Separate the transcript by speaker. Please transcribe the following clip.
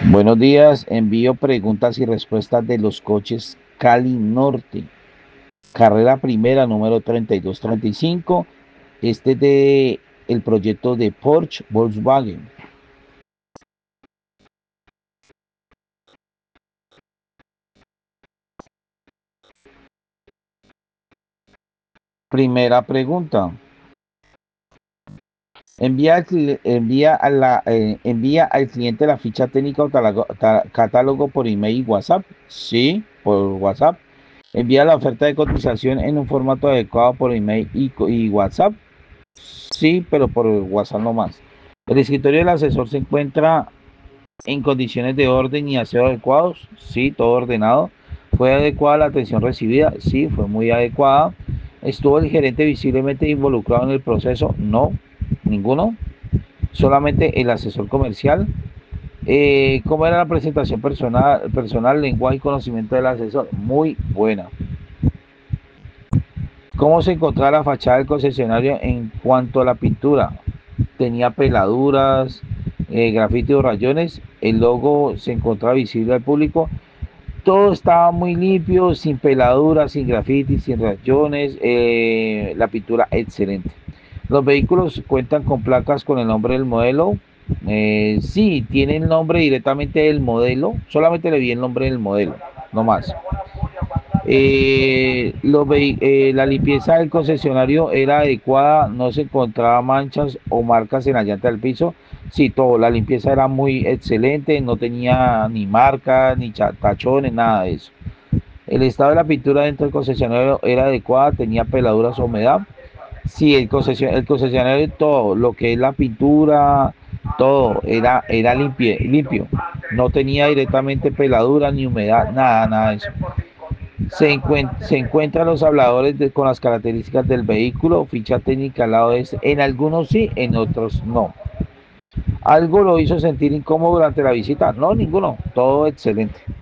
Speaker 1: Buenos días, envío preguntas y respuestas de los coches Cali Norte. Carrera primera, número 3235. Este es de el proyecto de Porsche Volkswagen. Primera pregunta. Envía al cliente la ficha técnica o catálogo por email y WhatsApp. Sí, por WhatsApp. Envía la oferta de cotización en un formato adecuado por email y WhatsApp. Sí, pero por WhatsApp no más. El escritorio del asesor se encuentra en condiciones de orden y aseo adecuados. Sí, todo ordenado. ¿Fue adecuada la atención recibida? Sí, fue muy adecuada. ¿Estuvo el gerente visiblemente involucrado en el proceso? No, ninguno. Solamente el asesor comercial. ¿Cómo era la presentación personal, lenguaje y conocimiento del asesor? Muy buena. ¿Cómo se encontraba la fachada del concesionario en cuanto a la pintura? Tenía peladuras, grafiti o rayones. El logo se encontraba visible al público. Todo estaba muy limpio, sin peladuras, sin grafiti, sin rayones. La pintura excelente. Los vehículos cuentan con placas con el nombre del modelo. Sí, tiene el nombre directamente del modelo. Solamente le vi el nombre del modelo, no más. La limpieza del concesionario era adecuada, no se encontraba manchas o marcas en la llanta del piso. Sí, todo, la limpieza era muy excelente, no tenía ni marcas, ni tachones, nada de eso. El estado de la pintura dentro del concesionario era adecuada, tenía peladuras o humedad. Sí, el concesionario, todo, lo que es la pintura, todo, era limpio. No tenía directamente peladura ni humedad, nada de eso. Se encuentran los habladores con las características del vehículo, ficha técnica al lado de este. En algunos sí, en otros no. ¿Algo lo hizo sentir incómodo durante la visita? No, ninguno. Todo excelente.